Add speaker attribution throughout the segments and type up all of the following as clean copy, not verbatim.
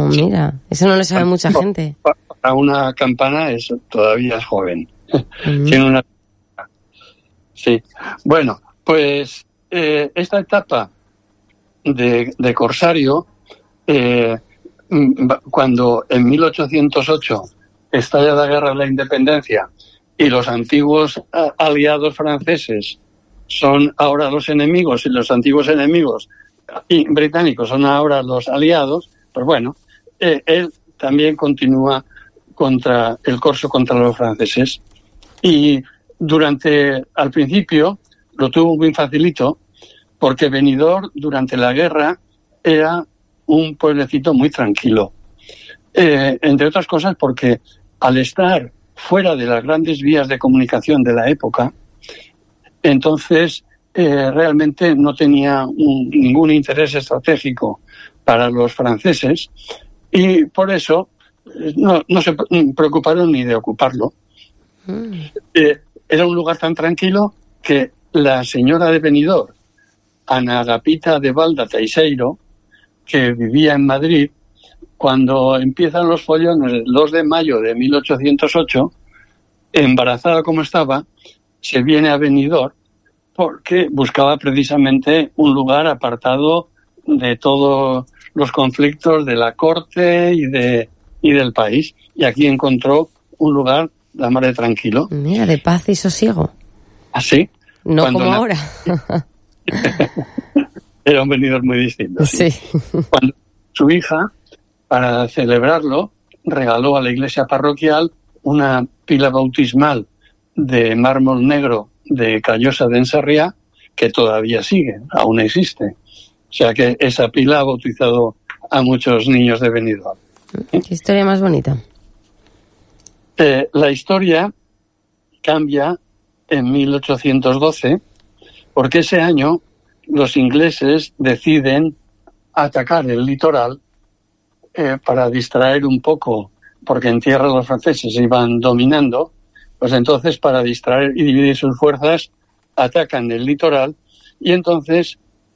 Speaker 1: mira, eso no lo sabe mucha gente.
Speaker 2: Para una campana todavía es joven. Tiene una... Sí. Bueno, pues esta etapa de corsario, cuando en 1808 estalla la Guerra de la Independencia y los antiguos aliados franceses son ahora los enemigos y los antiguos enemigos británicos son ahora los aliados, pues bueno, él también continúa contra el corso contra los franceses. Y al principio lo tuvo muy facilito, porque Benidorm durante la guerra era un pueblecito muy tranquilo. Entre otras cosas porque al estar fuera de las grandes vías de comunicación de la época, entonces realmente no tenía ningún interés estratégico para los franceses y por eso no se preocuparon ni de ocuparlo. Era un lugar tan tranquilo que la señora de Benidorm, Ana Agapita de Balda Teixeiro, que vivía en Madrid, cuando empiezan los follones el 2 de mayo de 1808, embarazada como estaba, se viene a Benidorm porque buscaba precisamente un lugar apartado de todos los conflictos de la corte y del país. Y aquí encontró un lugar, la mar de tranquilo.
Speaker 1: Mira, de paz y sosiego.
Speaker 2: ¿Así?
Speaker 1: No como ahora.
Speaker 2: Era un Benidorm muy distinto.
Speaker 1: Sí.
Speaker 2: Cuando su hija, para celebrarlo, regaló a la iglesia parroquial una pila bautismal de mármol negro de Callosa de Ensarriá, que todavía sigue, aún existe. O sea que esa pila ha bautizado a muchos niños de Benidorm.
Speaker 1: Qué historia más bonita.
Speaker 2: La historia cambia en 1812, porque ese año los ingleses deciden atacar el litoral para distraer un poco, porque en tierra los franceses iban dominando, pues entonces para distraer y dividir sus fuerzas atacan el litoral y entonces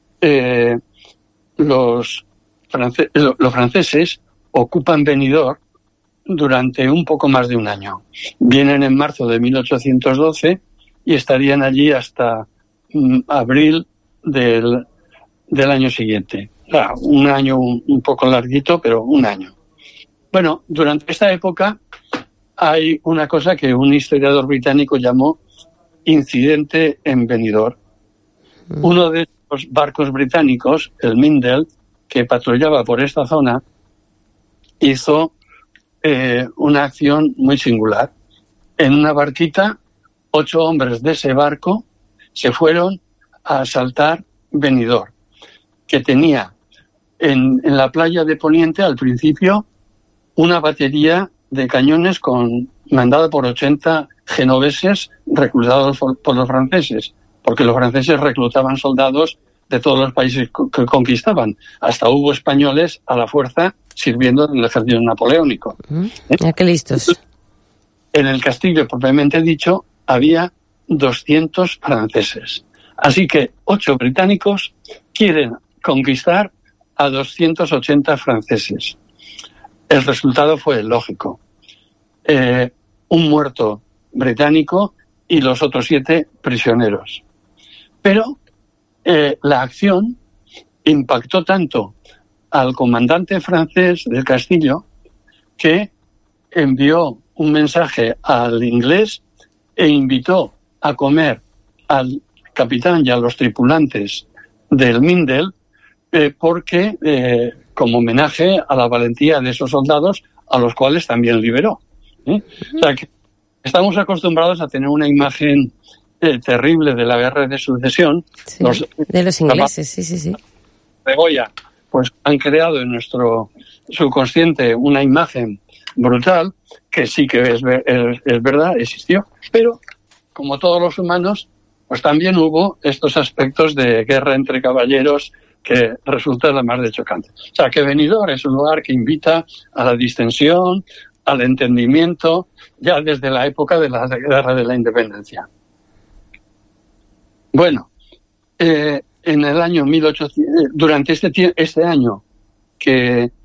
Speaker 2: los franceses ocupan Benidorm durante un poco más de un año. Vienen en marzo de 1812 y estarían allí hasta abril del año siguiente. Claro, un año un poco larguito, pero un año. Bueno, durante esta época hay una cosa que un historiador británico llamó incidente en Benidorm. Uno de los barcos británicos, el Mindel, que patrullaba por esta zona, hizo una acción muy singular. En una barquita, 8 hombres de ese barco se fueron a asaltar Benidorm, que tenía en la playa de Poniente, al principio, una batería de cañones mandada por 80 genoveses reclutados por los franceses, porque los franceses reclutaban soldados de todos los países que conquistaban. Hasta hubo españoles a la fuerza sirviendo en el ejército napoleónico.
Speaker 1: Qué listos.
Speaker 2: En el castillo, propiamente dicho, había 200 franceses. Así que 8 británicos quieren conquistar a 280 franceses. El resultado fue lógico. Un muerto británico y los otros 7 prisioneros. Pero la acción impactó tanto al comandante francés del castillo que envió un mensaje al inglés e invitó a comer al capitán y a los tripulantes del Mindel porque como homenaje a la valentía de esos soldados a los cuales también liberó. O sea que estamos acostumbrados a tener una imagen terrible de la guerra de sucesión.
Speaker 1: Sí, de los ingleses, sí.
Speaker 2: De Goya, pues han creado en nuestro subconsciente una imagen brutal que sí que es verdad, existió, pero como todos los humanos, pues también hubo estos aspectos de guerra entre caballeros que resulta la más de chocante. O sea, que Benidorm es un lugar que invita a la distensión, al entendimiento, ya desde la época de la guerra de la independencia. Bueno, en el año 1800, durante este año que